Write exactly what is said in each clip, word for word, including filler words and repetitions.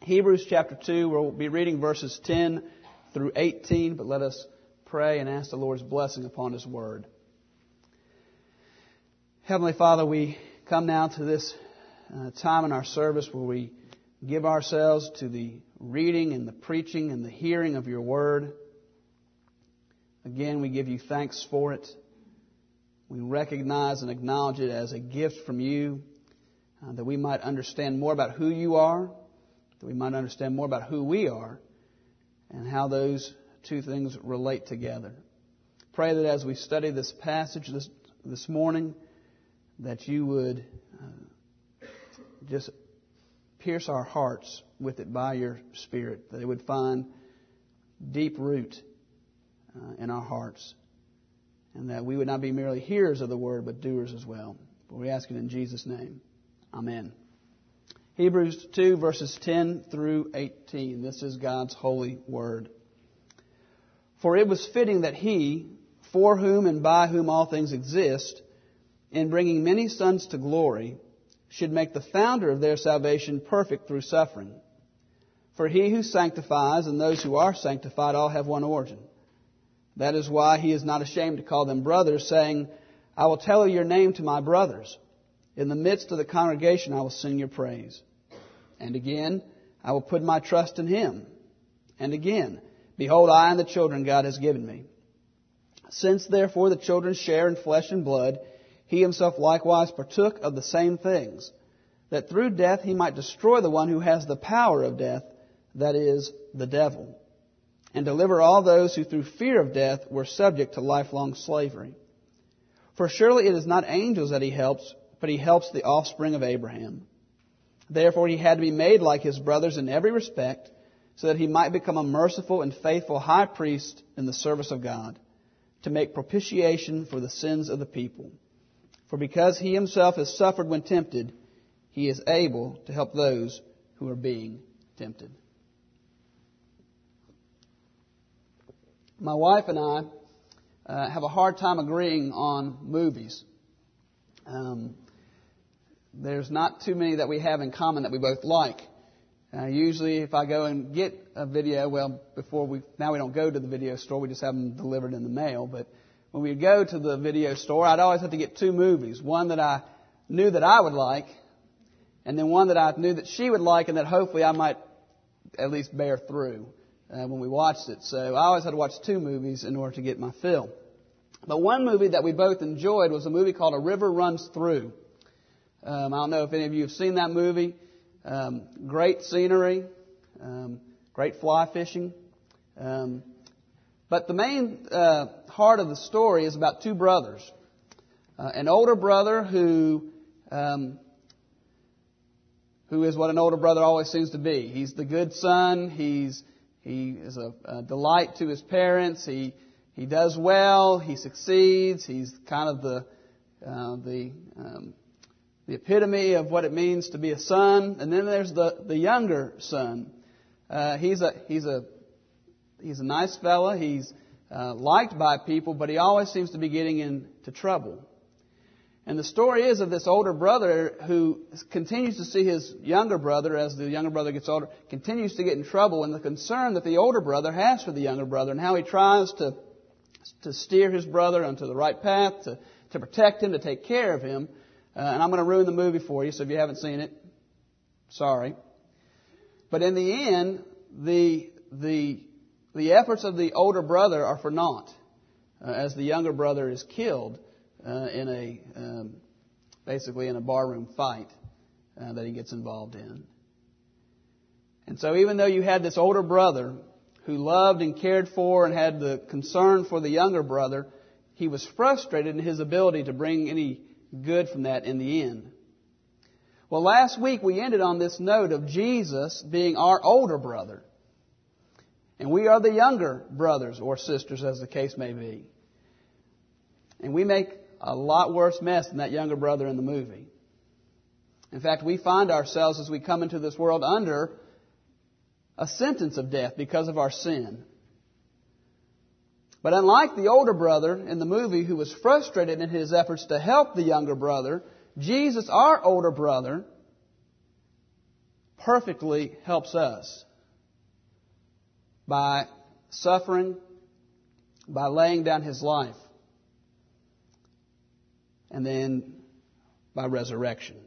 Hebrews chapter two, we'll be reading verses ten through eighteen, but let us pray and ask the Lord's blessing upon His Word. Heavenly Father, we come now to this uh, time in our service where we give ourselves to the reading and the preaching and the hearing of Your Word. Again, we give You thanks for it. We recognize and acknowledge it as a gift from You, uh, that we might understand more about who You are, that we might understand more about who we are, and how those two things relate together. Pray that as we study this passage this, this morning, that You would uh, just pierce our hearts with it by Your Spirit, that it would find deep root uh, in our hearts, and that we would not be merely hearers of the Word, but doers as well. For we ask it in Jesus' name. Amen. Hebrews two, verses ten through eighteen. This is God's holy Word. For it was fitting that He, for whom and by whom all things exist, in bringing many sons to glory, should make the founder of their salvation perfect through suffering. For He who sanctifies and those who are sanctified all have one origin. That is why He is not ashamed to call them brothers, saying, I will tell Your name to my brothers. In the midst of the congregation I will sing Your praise. And again, I will put my trust in Him. And again, behold, I and the children God has given me. Since therefore the children share in flesh and blood, He Himself likewise partook of the same things, that through death He might destroy the one who has the power of death, that is, the devil, and deliver all those who through fear of death were subject to lifelong slavery. For surely it is not angels that He helps, but He helps the offspring of Abraham. Therefore He had to be made like His brothers in every respect, so that He might become a merciful and faithful high priest in the service of God, to make propitiation for the sins of the people. For because He Himself has suffered when tempted, He is able to help those who are being tempted. My wife and I uh, have a hard time agreeing on movies. Um, there's not too many that we have in common that we both like. Uh, usually if I go and get a video, well, before we, now we don't go to the video store, we just have them delivered in the mail, but when we go to the video store, I'd always have to get two movies. One that I knew that I would like, and then one that I knew that she would like and that hopefully I might at least bear through uh, when we watched it. So I always had to watch two movies in order to get my fill. But one movie that we both enjoyed was a movie called A River Runs Through. Um, I don't know if any of you have seen that movie. Um, great scenery, um, great fly fishing. Um, but the main uh, heart of the story is about two brothers. Uh, an older brother who um, who is what an older brother always seems to be. He's the good son. He's he is a, a delight to his parents. He he does well. He succeeds. He's kind of the uh, the um, the epitome of what it means to be a son. And then there's the, the younger son. Uh, he's a he's a he's a nice fella. He's uh, liked by people, but he always seems to be getting into trouble. And the story is of this older brother who continues to see his younger brother, as the younger brother gets older, continues to get in trouble, and the concern that the older brother has for the younger brother, and how he tries to to steer his brother onto the right path, to, to protect him, to take care of him. Uh, and I'm going to ruin the movie for you, so if you haven't seen it, sorry. But in the end, the the the efforts of the older brother are for naught, uh, as the younger brother is killed uh, in a um, basically in a barroom fight uh, that he gets involved in. And so, even though you had this older brother who loved and cared for and had the concern for the younger brother, he was frustrated in his ability to bring any good from that in the end. Well, last week we ended on this note of Jesus being our older brother. And we are the younger brothers or sisters, as the case may be. And we make a lot worse mess than that younger brother in the movie. In fact, we find ourselves as we come into this world under a sentence of death because of our sin. But unlike the older brother in the movie who was frustrated in his efforts to help the younger brother, Jesus, our older brother, perfectly helps us by suffering, by laying down His life, and then by resurrection.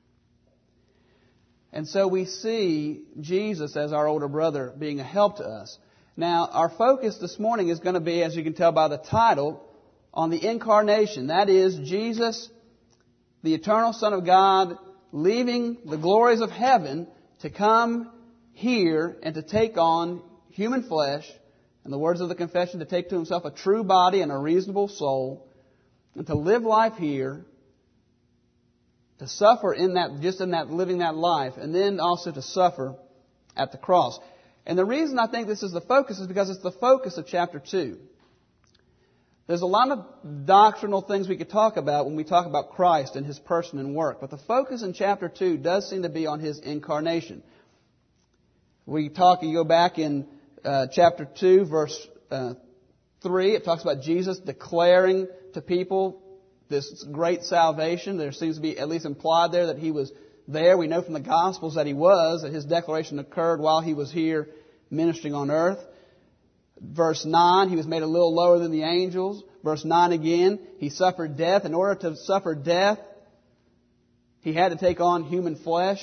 And so we see Jesus as our older brother being a help to us. Now, our focus this morning is going to be, as you can tell by the title, on the incarnation. That is, Jesus, the eternal Son of God, leaving the glories of heaven to come here and to take on human flesh, in the words of the confession, to take to Himself a true body and a reasonable soul, and to live life here, to suffer in that, just in that, living that life, and then also to suffer at the cross. And the reason I think this is the focus is because it's the focus of chapter two. There's a lot of doctrinal things we could talk about when we talk about Christ and His person and work, but the focus in chapter two does seem to be on His incarnation. We talk, you go back in uh, chapter two, verse uh, three, it talks about Jesus declaring to people this great salvation. There seems to be at least implied there that He was there. We know from the Gospels that He was, that His declaration occurred while He was here ministering on earth. Verse nine, He was made a little lower than the angels. Verse nine again, He suffered death. In order to suffer death, He had to take on human flesh.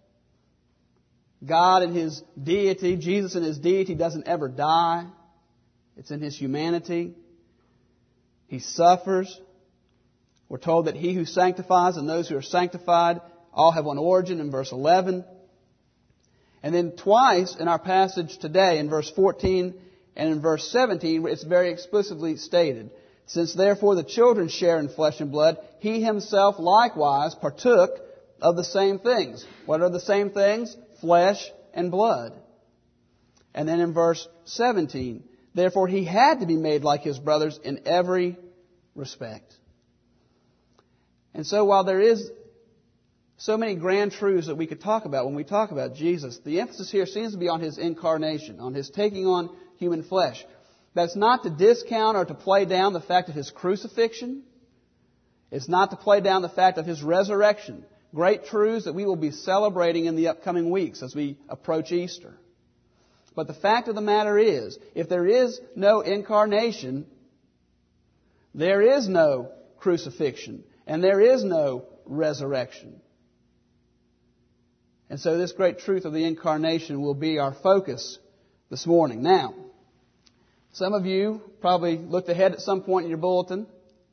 God in His deity, Jesus in His deity doesn't ever die. It's in His humanity. He suffers. We're told that He who sanctifies and those who are sanctified all have one origin in verse eleven. And then twice in our passage today, in verse fourteen and in verse seventeen, it's very explicitly stated, "Since therefore the children share in flesh and blood, He Himself likewise partook of the same things." What are the same things? Flesh and blood. And then in verse seventeen, "Therefore He had to be made like His brothers in every respect." And so while there is so many grand truths that we could talk about when we talk about Jesus, the emphasis here seems to be on His incarnation, on His taking on human flesh. That's not to discount or to play down the fact of His crucifixion. It's not to play down the fact of His resurrection. Great truths that we will be celebrating in the upcoming weeks as we approach Easter. But the fact of the matter is, if there is no incarnation, there is no crucifixion, and there is no resurrection. And so this great truth of the incarnation will be our focus this morning. Now, some of you probably looked ahead at some point in your bulletin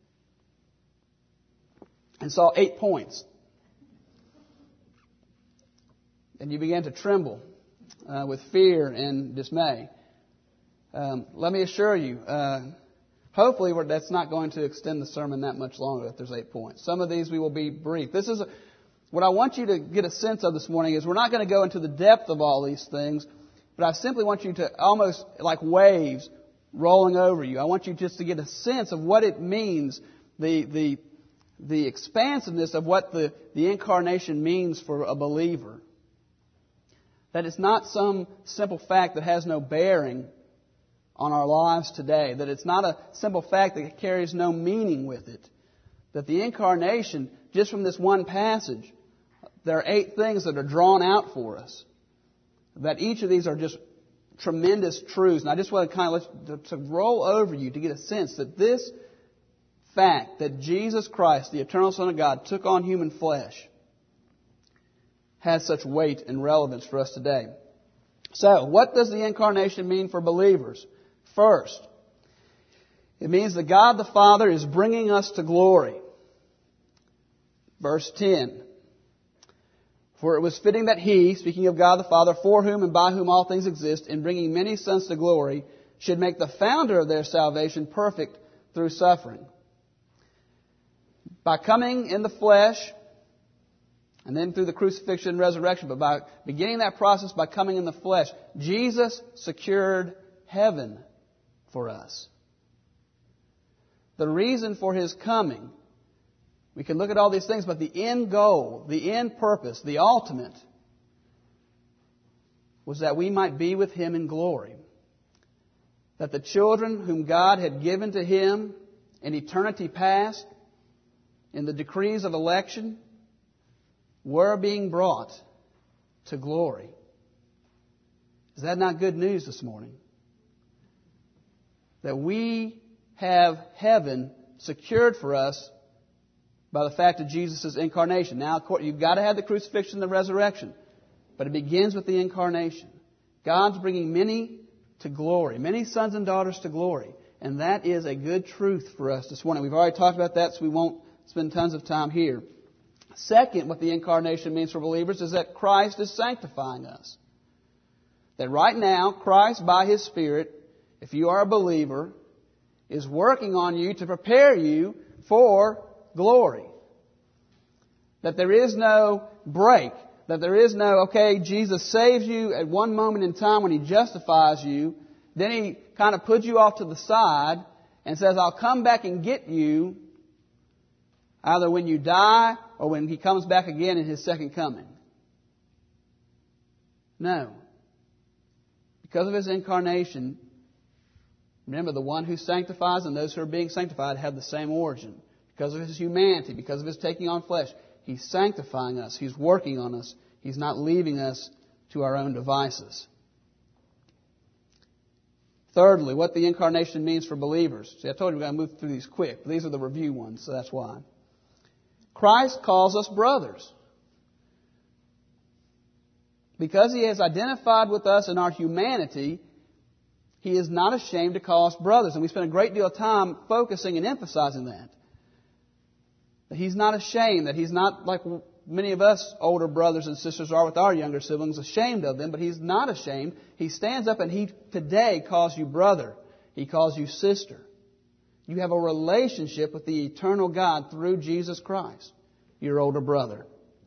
and saw eight points. And you began to tremble uh, with fear and dismay. Um, let me assure you, uh, hopefully we're, that's not going to extend the sermon that much longer if there's eight points. Some of these we will be brief. This is a, what I want you to get a sense of this morning is we're not going to go into the depth of all these things, but I simply want you to almost like waves rolling over you. I want you just to get a sense of what it means, the the the expansiveness of what the, the incarnation means for a believer. That it's not some simple fact that has no bearing on our lives today. That it's not a simple fact that carries no meaning with it. That the incarnation, just from this one passage, there are eight things that are drawn out for us. That each of these are just tremendous truths. And I just want to kind of let, to, to roll over you to get a sense that this fact that Jesus Christ, the eternal Son of God, took on human flesh has such weight and relevance for us today. So, what does the incarnation mean for believers? First, it means that God the Father is bringing us to glory. Verse ten. For it was fitting that He, speaking of God the Father, for whom and by whom all things exist, in bringing many sons to glory, should make the founder of their salvation perfect through suffering. By coming in the flesh, and then through the crucifixion and resurrection, but by beginning that process by coming in the flesh, Jesus secured heaven for us. The reason for His coming, we can look at all these things, but the end goal, the end purpose, the ultimate, was that we might be with Him in glory. That the children whom God had given to Him in eternity past, in the decrees of election, were being brought to glory. Is that not good news this morning? That we have heaven secured for us by the fact of Jesus' incarnation. Now, you've got to have the crucifixion and the resurrection, but it begins with the incarnation. God's bringing many to glory, many sons and daughters to glory, and that is a good truth for us this morning. We've already talked about that, so we won't spend tons of time here. Second, what the incarnation means for believers is that Christ is sanctifying us. That right now, Christ, by His Spirit, if you are a believer, is working on you to prepare you for glory. That there is no break. That there is no, okay, Jesus saves you at one moment in time when He justifies you. Then He kind of puts you off to the side and says, I'll come back and get you either when you die or when He comes back again in His second coming. No. Because of His incarnation, remember, the one who sanctifies and those who are being sanctified have the same origin. Because of His humanity, because of His taking on flesh, He's sanctifying us. He's working on us. He's not leaving us to our own devices. Thirdly, what the incarnation means for believers. See, I told you we're going to move through these quick. But these are the review ones, so that's why. Christ calls us brothers. Because He has identified with us in our humanity, He is not ashamed to call us brothers. And we spend a great deal of time focusing and emphasizing that. That He's not ashamed, that He's not like many of us older brothers and sisters are with our younger siblings, ashamed of them, but He's not ashamed. He stands up and He today calls you brother. He calls you sister. You have a relationship with the eternal God through Jesus Christ, your older brother.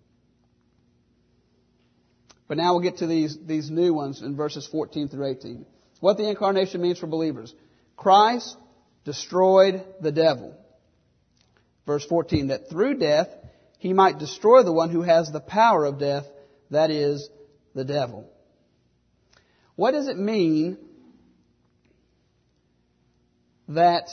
But now we'll get to these, these new ones in verses fourteen through eighteen. What the incarnation means for believers. Christ destroyed the devil. Verse fourteen, that through death He might destroy the one who has the power of death, that is, the devil. What does it mean that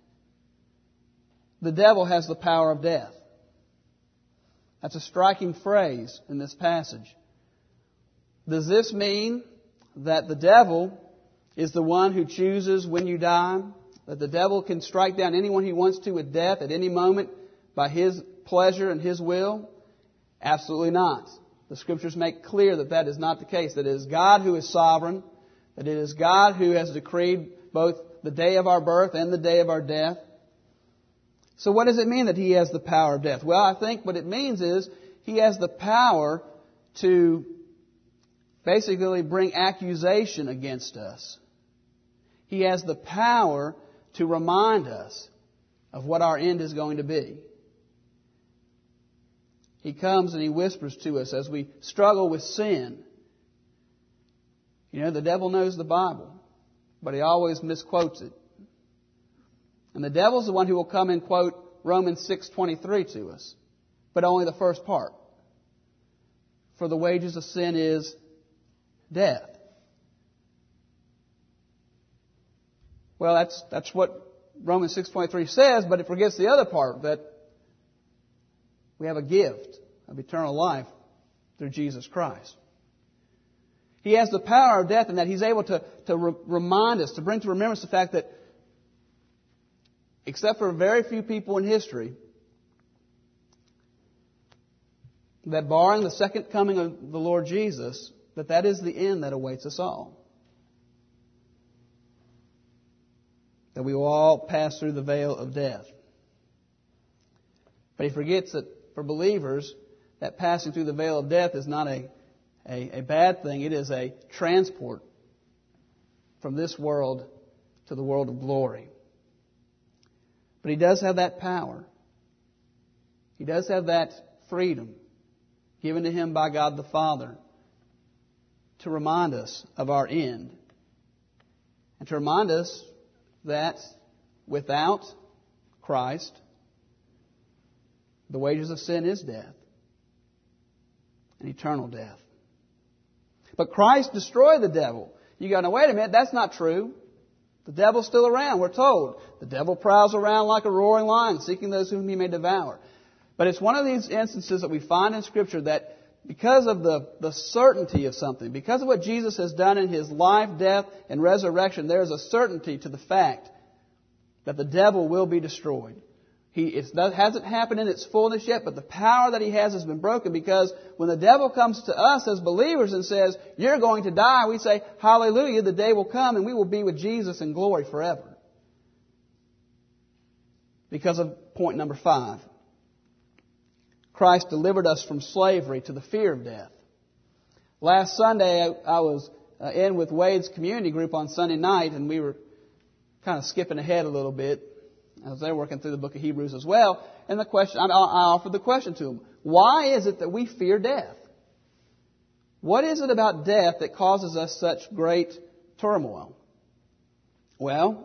the devil has the power of death? That's a striking phrase in this passage. Does this mean that the devil is the one who chooses when you die? That the devil can strike down anyone he wants to with death at any moment by his pleasure and his will? Absolutely not. The Scriptures make clear that that is not the case. That it is God who is sovereign. That it is God who has decreed both the day of our birth and the day of our death. So what does it mean that He has the power of death? Well, I think what it means is He has the power to basically bring accusation against us. He has the power to remind us of what our end is going to be. He comes and He whispers to us as we struggle with sin. You know, the devil knows the Bible, but he always misquotes it. And the devil's the one who will come and quote Romans six twenty-three to us, but only the first part. For the wages of sin is death. Well, that's that's what Romans six twenty-three says, but it forgets the other part, that we have a gift of eternal life through Jesus Christ. He has the power of death in that He's able to, to re- remind us, to bring to remembrance the fact that except for very few people in history, that barring the second coming of the Lord Jesus, that that is the end that awaits us all. That we will all pass through the veil of death. But He forgets that for believers, that passing through the veil of death is not a, a, a bad thing. It is a transport from this world to the world of glory. But He does have that power. He does have that freedom given to Him by God the Father to remind us of our end. And to remind us that without Christ, the wages of sin is death, and eternal death. But Christ destroyed the devil. You go, now wait a minute, that's not true. The devil's still around, we're told. The devil prowls around like a roaring lion, seeking those whom he may devour. But it's one of these instances that we find in Scripture that because of the, the certainty of something, because of what Jesus has done in His life, death, and resurrection, there is a certainty to the fact that the devil will be destroyed. He, it hasn't happened in its fullness yet, but the power that he has has been broken, because when the devil comes to us as believers and says, you're going to die, we say, hallelujah, the day will come and we will be with Jesus in glory forever. Because of point number five. Christ delivered us from slavery to the fear of death. Last Sunday, I, I was uh, in with Wade's community group on Sunday night, and we were kind of skipping ahead a little bit. I was there working through the book of Hebrews as well. And the question, I, I offered the question to them. Why is it that we fear death? What is it about death that causes us such great turmoil? Well,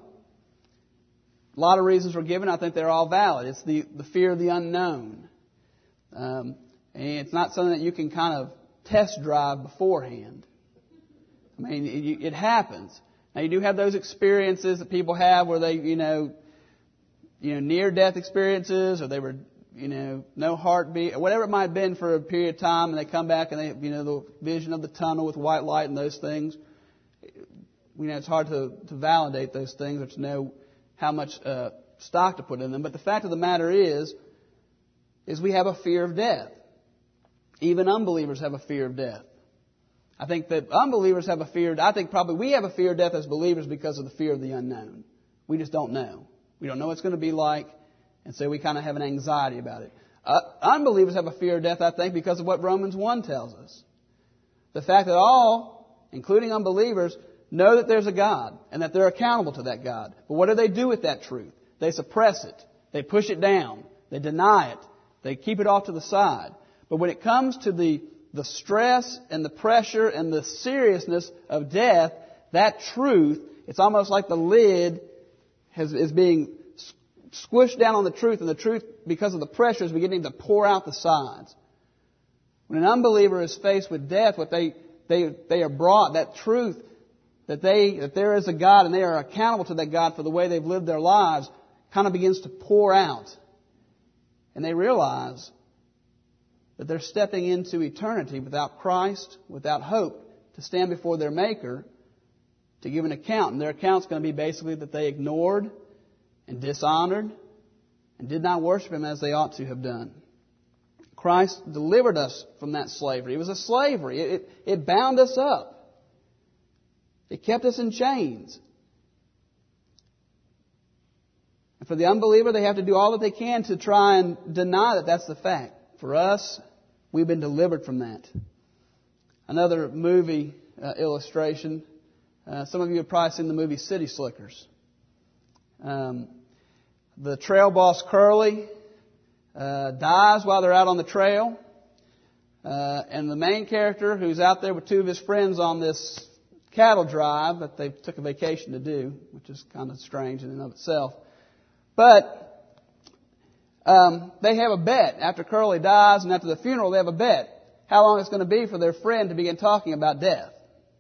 a lot of reasons were given. I think they're all valid. It's the, the fear of the unknown. Um, and it's not something that you can kind of test drive beforehand. I mean, it, it happens. Now, you do have those experiences that people have where they, you know, you know, near-death experiences, or they were, you know, no heartbeat, or whatever it might have been for a period of time, and they come back and they, you know, the vision of the tunnel with white light and those things. You know, it's hard to, to validate those things or to know how much uh, stock to put in them. But the fact of the matter is, is we have a fear of death. Even unbelievers have a fear of death. I think that unbelievers have a fear. I think probably we have a fear of death as believers because of the fear of the unknown. We just don't know. We don't know what it's going to be like, and so we kind of have an anxiety about it. Uh, unbelievers have a fear of death, I think, because of what Romans one tells us. The fact that all, including unbelievers, know that there's a God and that they're accountable to that God. But what do they do with that truth? They suppress it. They push it down. They deny it. They keep it off to the side. But when it comes to the, the stress and the pressure and the seriousness of death, that truth, it's almost like the lid has, is being squished down on the truth, and the truth, because of the pressure, is beginning to pour out the sides. When an unbeliever is faced with death, what they, they, they are brought, that truth, that they, that there is a God and they are accountable to that God for the way they've lived their lives, kind of begins to pour out. And they realize that they're stepping into eternity without Christ, without hope, to stand before their Maker to give an account. And their account's going to be basically that they ignored and dishonored and did not worship Him as they ought to have done. Christ delivered us from that slavery. It was a slavery. It, it, it bound us up. It kept us in chains. And for the unbeliever, they have to do all that they can to try and deny that that's the fact. For us, we've been delivered from that. Another movie uh, illustration. Uh, some of you have probably seen the movie City Slickers. Um, the trail boss Curly uh, dies while they're out on the trail. Uh, and the main character, who's out there with two of his friends on this cattle drive that they took a vacation to do, which is kind of strange in and of itself. But um, they have a bet. After Curly dies and after the funeral, they have a bet how long it's going to be for their friend to begin talking about death.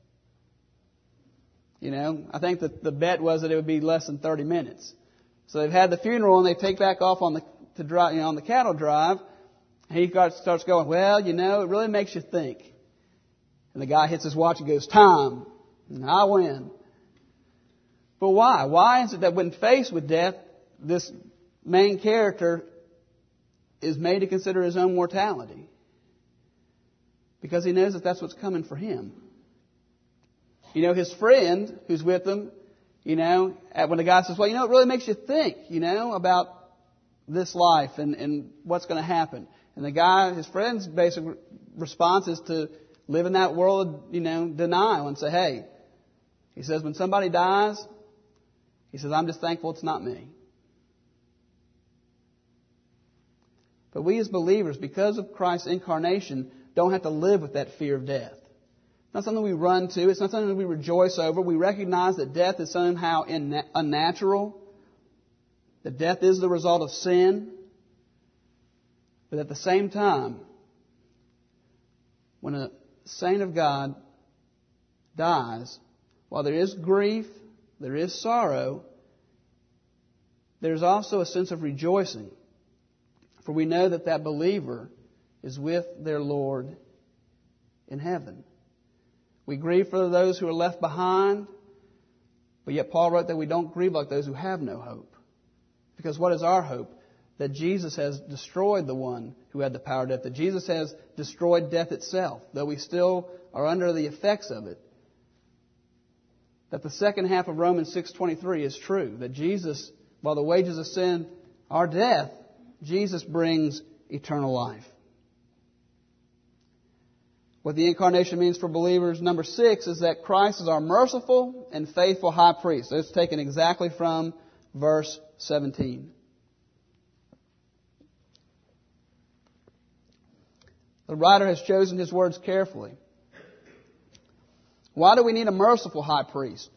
You know, I think that the bet was that it would be less than thirty minutes. So they've had the funeral and they take back off on the to drive, you know, on the cattle drive. And he starts going, well, you know, it really makes you think. And the guy hits his watch and goes, time. And I win. But why? Why is it that when faced with death, this main character is made to consider his own mortality? Because he knows that that's what's coming for him. You know, his friend who's with him, you know, when the guy says, well, you know, it really makes you think, you know, about this life and, and what's going to happen. And the guy, his friend's basic response is to live in that world of, you know, denial and say, hey, he says, when somebody dies, he says, I'm just thankful it's not me. But we as believers, because of Christ's incarnation, don't have to live with that fear of death. It's not something we run to. It's not something that we rejoice over. We recognize that death is somehow unnatural, that death is the result of sin. But at the same time, when a saint of God dies, while there is grief, there is sorrow, there's also a sense of rejoicing. For we know that that believer is with their Lord in heaven. We grieve for those who are left behind, but yet Paul wrote that we don't grieve like those who have no hope. Because what is our hope? That Jesus has destroyed the one who had the power of death. That Jesus has destroyed death itself, though we still are under the effects of it. That the second half of Romans six twenty-three is true. That Jesus, while the wages of sin are death, Jesus brings eternal life. What the incarnation means for believers, number six, is that Christ is our merciful and faithful high priest. That's taken exactly from verse seventeen. The writer has chosen his words carefully. Why do we need a merciful high priest?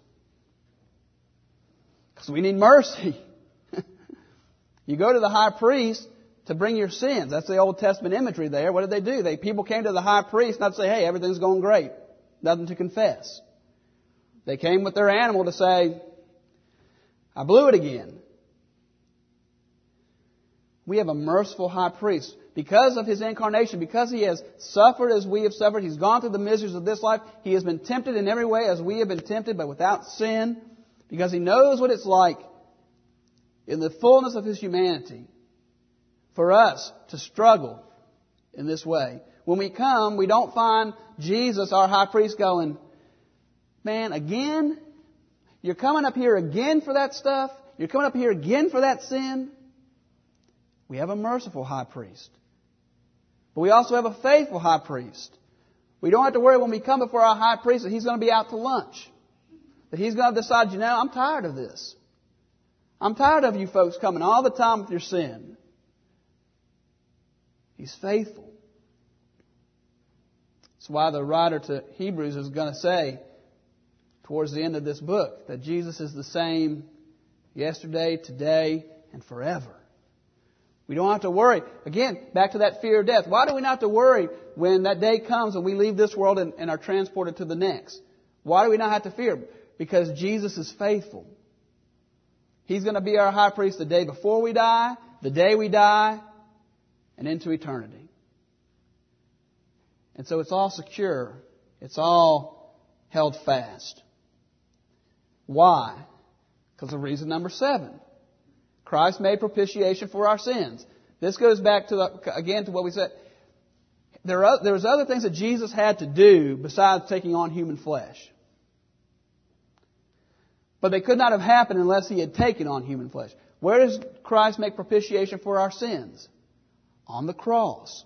Because we need mercy. You go to the high priest to bring your sins. That's the Old Testament imagery there. What did they do? They people came to the high priest not to say, hey, everything's going great. Nothing to confess. They came with their animal to say, I blew it again. We have a merciful high priest. Because of His incarnation, because He has suffered as we have suffered, He's gone through the miseries of this life. He has been tempted in every way as we have been tempted, but without sin. Because He knows what it's like in the fullness of His humanity for us to struggle in this way. When we come, we don't find Jesus, our high priest, going, man, again? You're coming up here again for that stuff? You're coming up here again for that sin? We have a merciful high priest. But we also have a faithful high priest. We don't have to worry when we come before our high priest that he's going to be out to lunch. That he's going to decide, you know, I'm tired of this. I'm tired of you folks coming all the time with your sin. He's faithful. That's why the writer to Hebrews is going to say towards the end of this book that Jesus is the same yesterday, today, and forever. We don't have to worry. Again, back to that fear of death. Why do we not have to worry when that day comes and we leave this world and, and are transported to the next? Why do we not have to fear? Because Jesus is faithful. He's going to be our high priest the day before we die, the day we die, and into eternity. And so it's all secure. It's all held fast. Why? Because of reason number seven. Christ made propitiation for our sins. This goes back to the, again to what we said. There are there was other things that Jesus had to do besides taking on human flesh. But they could not have happened unless He had taken on human flesh. Where does Christ make propitiation for our sins? On the cross.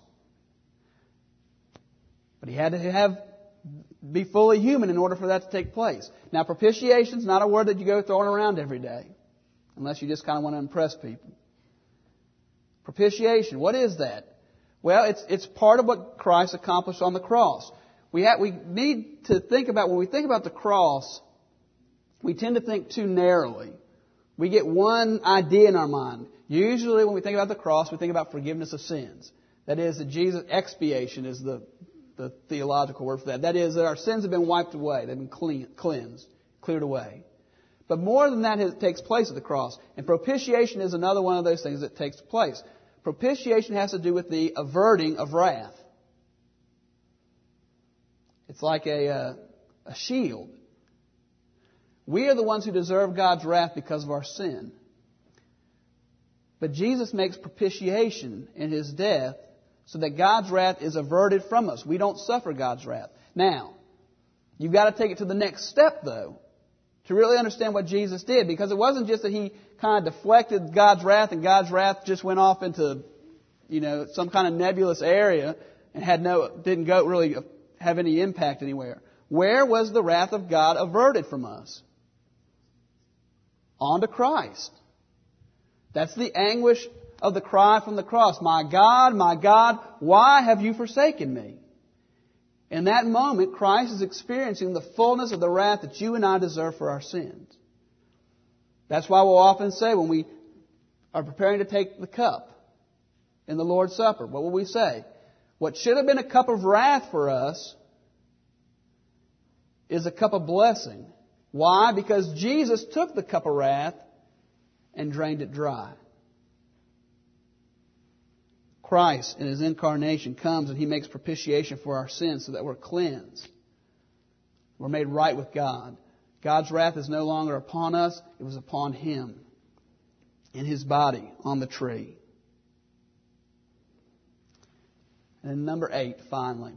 But He had to have be fully human in order for that to take place. Now, propitiation is not a word that you go throwing around every day. Unless you just kind of want to impress people. Propitiation, what is that? Well, it's it's part of what Christ accomplished on the cross. We have, we need to think about, when we think about the cross, we tend to think too narrowly. We get one idea in our mind. Usually when we think about the cross, we think about forgiveness of sins. That is, that Jesus, expiation is the, the theological word for that. That is, that our sins have been wiped away. They've been clean, cleansed, cleared away. But more than that takes place at the cross. And propitiation is another one of those things that takes place. Propitiation has to do with the averting of wrath. It's like a, a, a shield. We are the ones who deserve God's wrath because of our sin. But Jesus makes propitiation in His death so that God's wrath is averted from us. We don't suffer God's wrath. Now, you've got to take it to the next step, though, to really understand what Jesus did. Because it wasn't just that He kind of deflected God's wrath and God's wrath just went off into, you know, some kind of nebulous area and had no, didn't go really have any impact anywhere. Where was the wrath of God averted from us? On to Christ. That's the anguish of the cry from the cross. My God, my God, why have you forsaken me? In that moment, Christ is experiencing the fullness of the wrath that you and I deserve for our sins. That's why we'll often say when we are preparing to take the cup in the Lord's Supper, what will we say? What should have been a cup of wrath for us is a cup of blessing. Why? Because Jesus took the cup of wrath and drained it dry. Christ in His incarnation comes and He makes propitiation for our sins so that we're cleansed. We're made right with God. God's wrath is no longer upon us. It was upon Him in His body on the tree. And number eight, finally.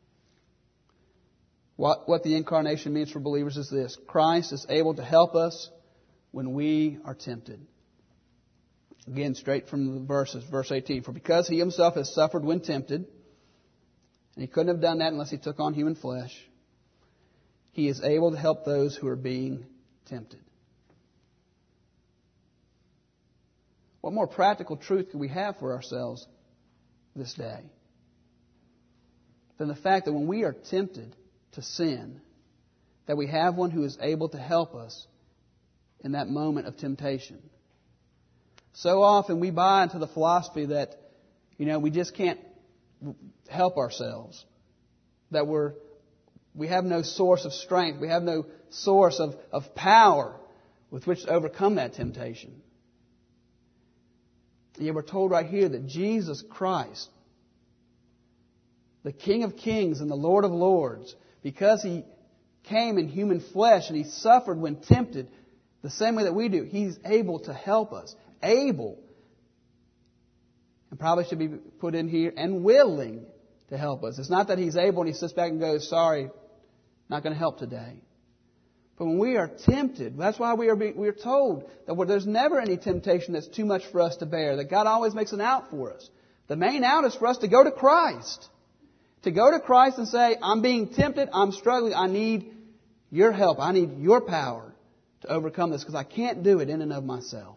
What, what the incarnation means for believers is this. Christ is able to help us when we are tempted. Again, straight from the verses, verse eighteen. For because He Himself has suffered when tempted, and He couldn't have done that unless He took on human flesh, He is able to help those who are being tempted. What more practical truth can we have for ourselves this day than the fact that when we are tempted to sin, that we have one who is able to help us in that moment of temptation? So often we buy into the philosophy that, you know, we just can't help ourselves, that we're we have no source of strength, we have no source of, of power with which to overcome that temptation. And yet we're told right here that Jesus Christ, the King of Kings and the Lord of Lords, because He came in human flesh and He suffered when tempted, the same way that we do, He's able to help us. Able, and probably should be put in here, and willing to help us. It's not that He's able and He sits back and goes, sorry, not going to help today. But when we are tempted, that's why we are being, we are told that there's never any temptation that's too much for us to bear, that God always makes an out for us. The main out is for us to go to Christ. To go to Christ and say, I'm being tempted, I'm struggling, I need Your help, I need Your power to overcome this because I can't do it in and of myself.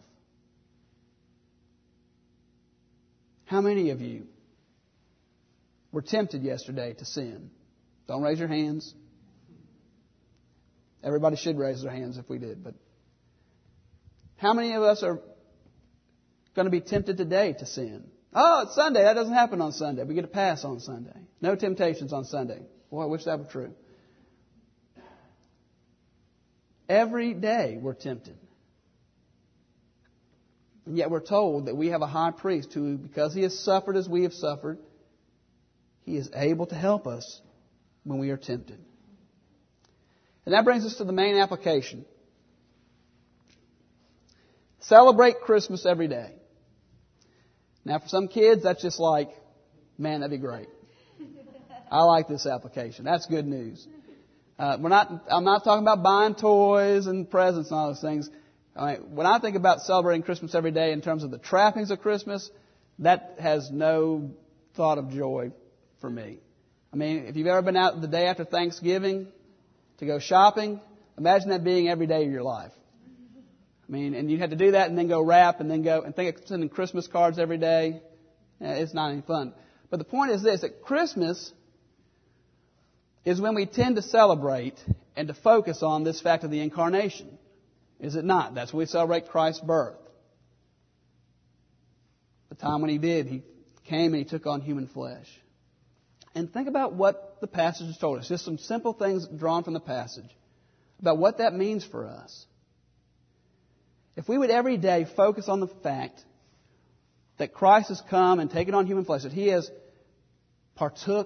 How many of you were tempted yesterday to sin? Don't raise your hands. Everybody should raise their hands if we did. But how many of us are going to be tempted today to sin? Oh, it's Sunday. That doesn't happen on Sunday. We get a pass on Sunday. No temptations on Sunday. Boy, I wish that were true. Every day we're tempted. And yet we're told that we have a high priest who, because He has suffered as we have suffered, He is able to help us when we are tempted. And that brings us to the main application. Celebrate Christmas every day. Now for some kids, that's just like, man, that'd be great. I like this application. That's good news. Uh, we're not, I'm not talking about buying toys and presents and all those things. I mean, when I think about celebrating Christmas every day in terms of the trappings of Christmas, that has no thought of joy for me. I mean, if you've ever been out the day after Thanksgiving to go shopping, imagine that being every day of your life. I mean, and you had to do that and then go wrap and then go and think of sending Christmas cards every day. It's not any fun. But the point is this, that Christmas is when we tend to celebrate and to focus on this fact of the incarnation. Is it not? That's when we celebrate Christ's birth. The time when He did, He came and He took on human flesh. And think about what the passage has told us. Just some simple things drawn from the passage about what that means for us. If we would every day focus on the fact that Christ has come and taken on human flesh, that He has partook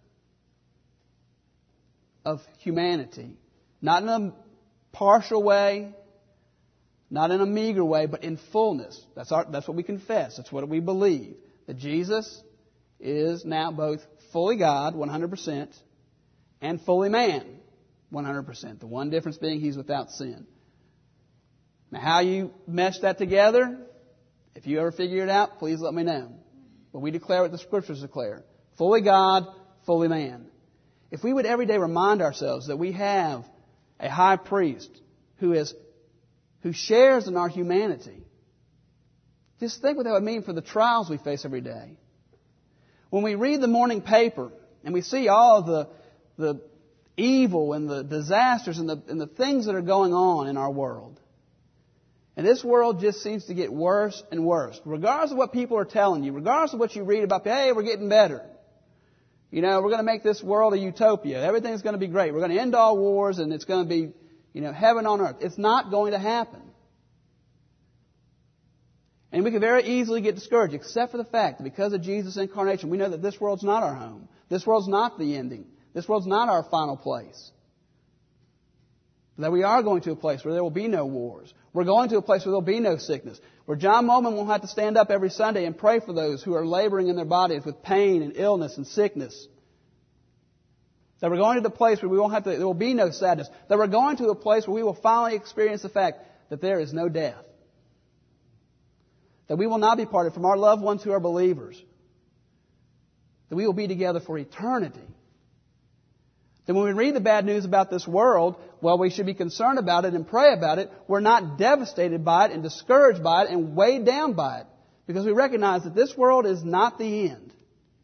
of humanity, not in a partial way, not in a meager way, but in fullness. That's our, that's what we confess. That's what we believe. That Jesus is now both fully God, one hundred percent, and fully man, one hundred percent. The one difference being He's without sin. Now, how you mesh that together, if you ever figure it out, please let me know. But we declare what the Scriptures declare. Fully God, fully man. If we would every day remind ourselves that we have a high priest who is who shares in our humanity, just think what that would mean for the trials we face every day. When we read the morning paper and we see all of the, the evil and the disasters and the, and the things that are going on in our world, and this world just seems to get worse and worse, regardless of what people are telling you, regardless of what you read about, hey, we're getting better. You know, we're going to make this world a utopia. Everything's going to be great. We're going to end all wars and it's going to be, you know, heaven on earth. It's not going to happen. And we can very easily get discouraged, except for the fact that because of Jesus' incarnation, we know that this world's not our home. This world's not the ending. This world's not our final place. That we are going to a place where there will be no wars. We're going to a place where there will be no sickness. Where John Moman won't have to stand up every Sunday and pray for those who are laboring in their bodies with pain and illness and sickness. That we're going to the place where we won't have to, there will be no sadness. That we're going to a place where we will finally experience the fact that there is no death. That we will not be parted from our loved ones who are believers. That we will be together for eternity. That when we read the bad news about this world, well, we should be concerned about it and pray about it. We're not devastated by it and discouraged by it and weighed down by it. Because we recognize that this world is not the end.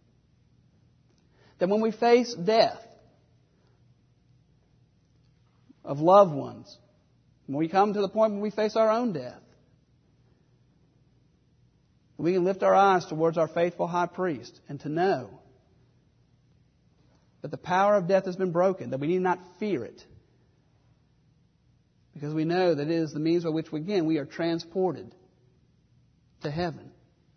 That when we face death of loved ones, when we come to the point when we face our own death, we can lift our eyes towards our faithful high priest and to know that the power of death has been broken, that we need not fear it. Because we know that it is the means by which, again, we are transported to heaven.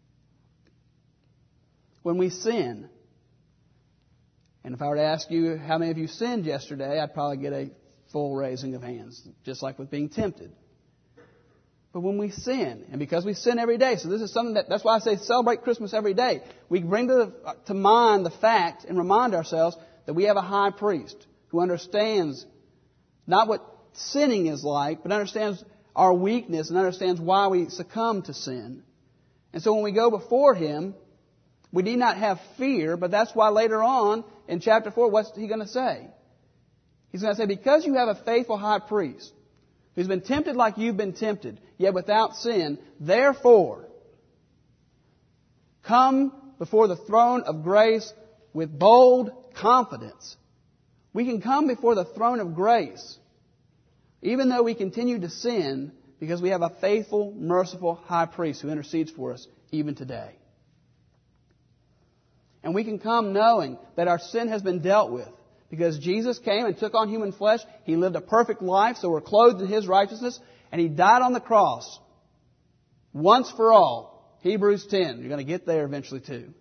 When we sin, and if I were to ask you how many of you sinned yesterday, I'd probably get a full raising of hands, just like with being tempted. But when we sin, and because we sin every day, so this is something that, that's why I say celebrate Christmas every day. We bring to, to mind the fact and remind ourselves that we have a high priest who understands not what sinning is like, but understands our weakness and understands why we succumb to sin. And so when we go before Him, we need not have fear, but that's why later on in chapter four, what's He going to say? He's going to say, because you have a faithful high priest who's been tempted like you've been tempted, yet without sin, therefore, come before the throne of grace with bold confidence. We can come before the throne of grace even though we continue to sin, because we have a faithful, merciful high priest who intercedes for us even today. And we can come knowing that our sin has been dealt with, because Jesus came and took on human flesh. He lived a perfect life, so we're clothed in His righteousness, and He died on the cross once for all. Hebrews ten. You're going to get there eventually too.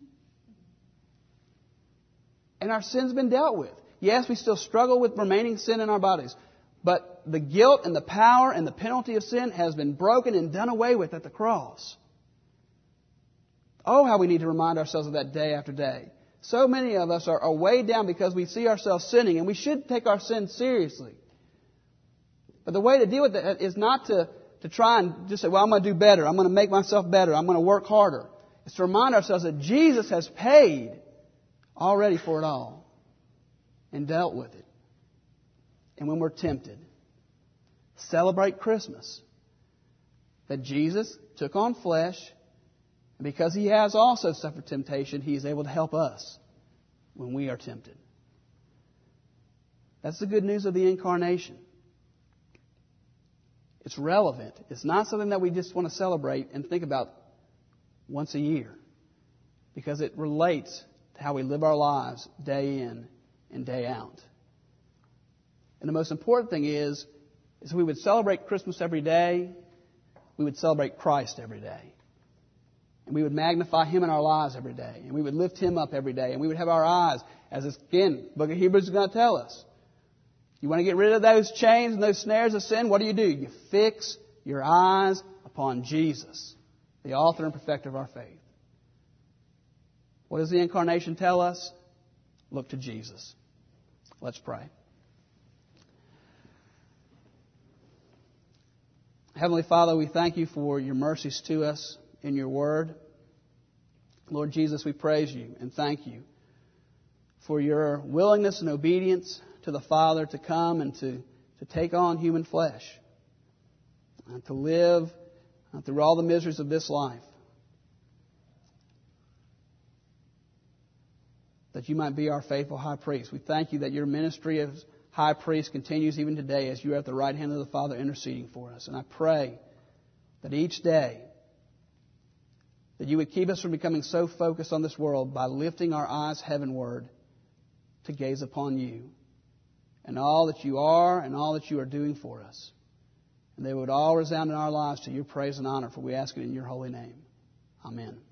And our sin's been dealt with. Yes, we still struggle with remaining sin in our bodies. But the guilt and the power and the penalty of sin has been broken and done away with at the cross. Oh, how we need to remind ourselves of that day after day. So many of us are, are weighed down because we see ourselves sinning, and we should take our sin seriously. But the way to deal with that is not to, to try and just say, well, I'm going to do better. I'm going to make myself better. I'm going to work harder. It's to remind ourselves that Jesus has paid already for it all and dealt with it. And when we're tempted, celebrate Christmas. That Jesus took on flesh, and because He has also suffered temptation, He is able to help us when we are tempted. That's the good news of the Incarnation. It's relevant. It's not something that we just want to celebrate and think about once a year, because it relates to how we live our lives day in and day out. And the most important thing is, is we would celebrate Christmas every day. We would celebrate Christ every day. And we would magnify Him in our lives every day. And we would lift Him up every day. And we would have our eyes, as this, again, the book of Hebrews is going to tell us. You want to get rid of those chains and those snares of sin? What do you do? You fix your eyes upon Jesus, the author and perfecter of our faith. What does the Incarnation tell us? Look to Jesus. Let's pray. Heavenly Father, we thank You for Your mercies to us in Your Word. Lord Jesus, we praise You and thank You for Your willingness and obedience to the Father to come and to, to take on human flesh and to live through all the miseries of this life, that You might be our faithful high priest. We thank You that Your ministry as high priest continues even today as You are at the right hand of the Father interceding for us. And I pray that each day that You would keep us from becoming so focused on this world by lifting our eyes heavenward to gaze upon You and all that You are and all that You are doing for us. and they would all resound in our lives to your praise and honor, for we ask it in your holy name. Amen.